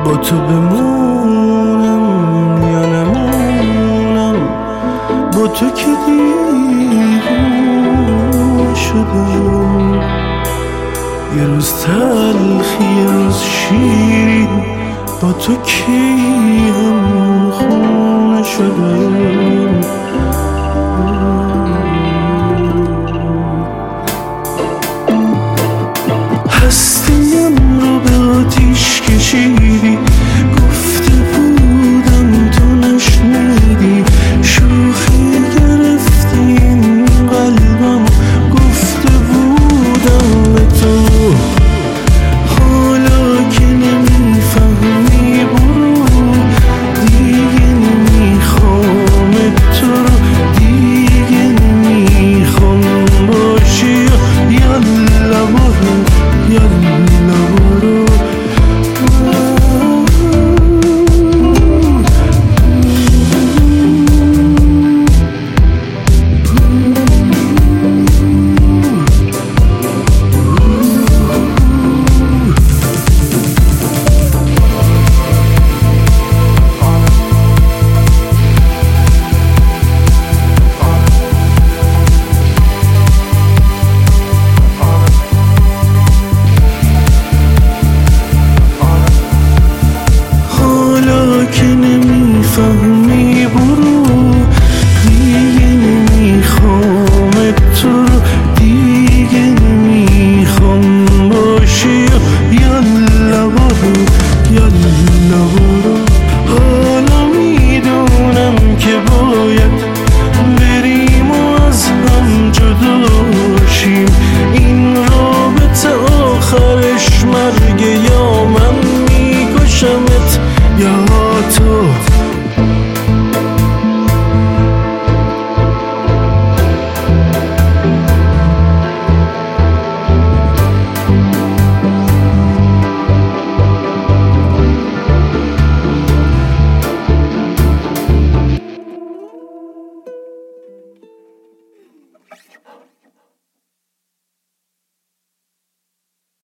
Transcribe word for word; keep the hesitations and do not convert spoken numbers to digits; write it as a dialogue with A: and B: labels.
A: با تو بمونم یا نمونم، با تو که دیوونه شدم. یه روز تلخی یه روز شیرین، با تو کی هم خونه شدم. هستیم رو به آتیش کشیدی، گفته بودم تو نشنیدی. شوخی گرفتی این قلبم، گفته بودم به تو. حالا که نمیفهمی برو، دیگه نمیخوام تو رو، دیگه نمیخوام باشی. یالا برو یالا برو. حالا که نمیفهم